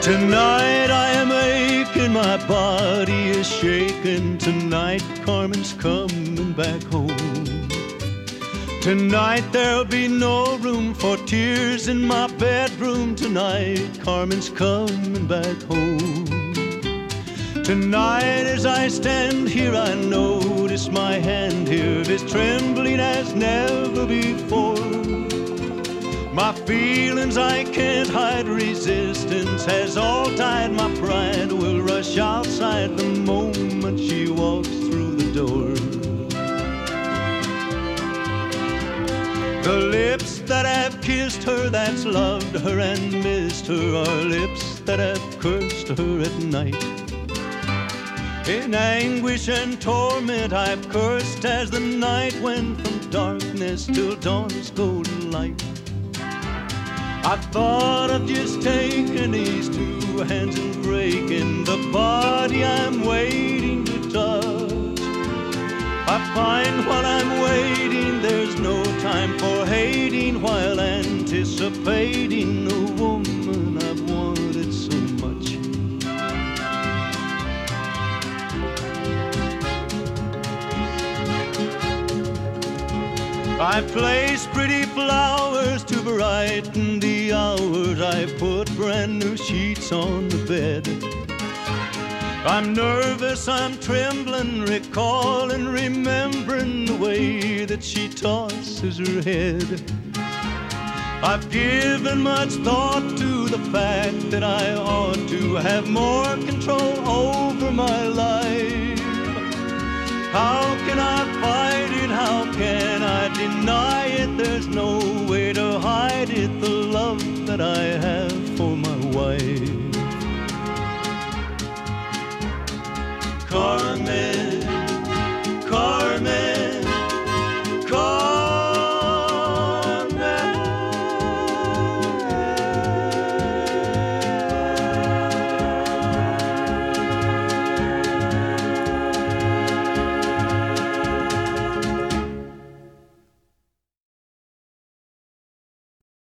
Tonight I am aching, my body is shaking. Tonight Carmen's coming back home. Tonight there'll be no room for tears in my bedroom. Tonight Carmen's coming back home. Tonight as I stand here, I notice my hand here is trembling as never before. My feelings I can't hide, resistance has all died. My pride will rush outside the moment she walks through the door. The lips that have kissed her, that's loved her and missed her, are lips that have cursed her at night. In anguish and torment I've cursed as the night went from darkness till dawn's golden light. I thought of just taking these two hands and breaking the body I'm waiting to touch. I find while I'm waiting there's no time for hating, while anticipating the woman I've wanted so much. I place pretty flowers to brighten the hours. I put brand new sheets on the bed. I'm nervous, I'm trembling, recalling, remembering the way that she tosses her head. I've given much thought to the fact that I ought to have more control over my life. How can I fight it? How can I deny it? There's no way to hide it, the love that I have for my wife. Carmen.